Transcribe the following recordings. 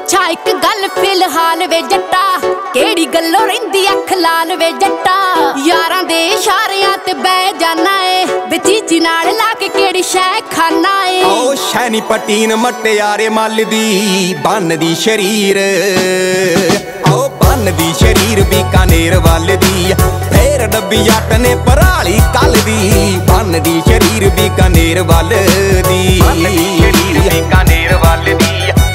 पुछा एक गल फिलहाल वे जट्टा, केड़ी गल्लों रहिंदी अख लाल वे जट्टा। यारां दे इशारियां ते बह जाना है, बचीची नाल ला के केड़ी शै खाना है। ओ शैनी पटीन मटियारे मल दी बन दी शरीर, ओ बन दी शरीर बीकानेर वल दी। फेर डब्बी जट ने पराली कल दी, बन दी शरीर बीकानेर वल दी। बन दी शरीर बीकानेर वल दी।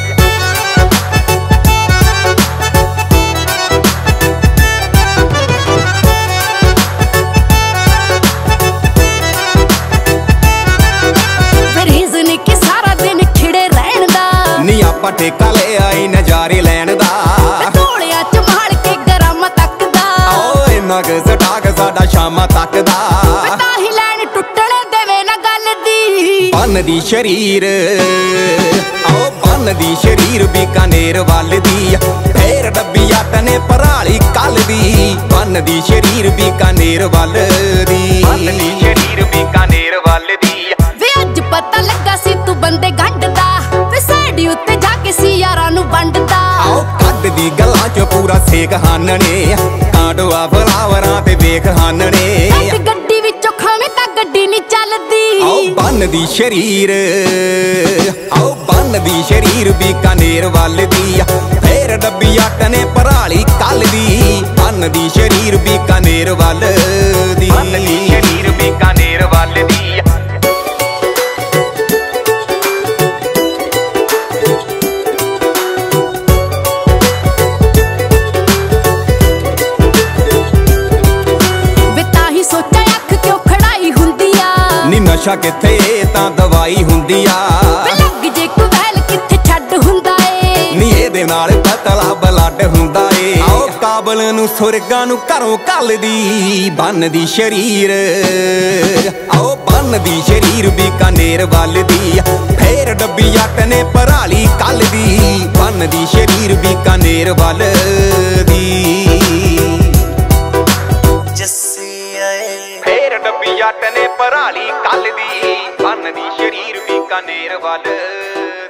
ठेका ले आई नजारे लैन दा, ढोलिया च मार के गरम तकदा। ओ इन्ना क सटाक साडा शामा तकदा, ताही लैन टुटने देवे ना गल दी। बन दी शरीर, ओ बन दी शरीर बीकानेर वल दी। फेर डब्बी जट ने पराली कल दी, बन दी शरीर बीकानेर वल दी। बन दी शरीर बीकानेर वल दी। वे अज पता लगा सी तू बंदे गंढदा, वे साडी उत्ते जाके सी यारां नू वंडदा। आओ कद दी गल्लां च पूरा सेक हानने, कांडवा फलावरां ते वेख हानने। गड्डी विचों खावे तां गड्डी नहीं चलदी। आओ बन दी शरीर, आओ बन दी शरीर बीकानेर वल दी। फेर डब्बी जट ने पराली कल दी, बन दी शरीर बीकानेर वल दी। बन दी शरीर बीकानेर वल दी। नशा किथे तां दवाई हुंदी आ, लग जे कुवैल किथे छड्ड हुंदा ए। नी इहदे नाल पतला ब्लड हुंदा ए। आओ काबल नू सुरगां नू घरों कल दी, बन दी शरीर, आओ बन दी शरीर बीकानेर वल दी। फेर डब्बी जट ने पराली कल दी, बन दी शरीर बीकानेर वल दी। फेर डब्बी जट ने पराली कल दी, बन दी शरीर बीकानेर वल।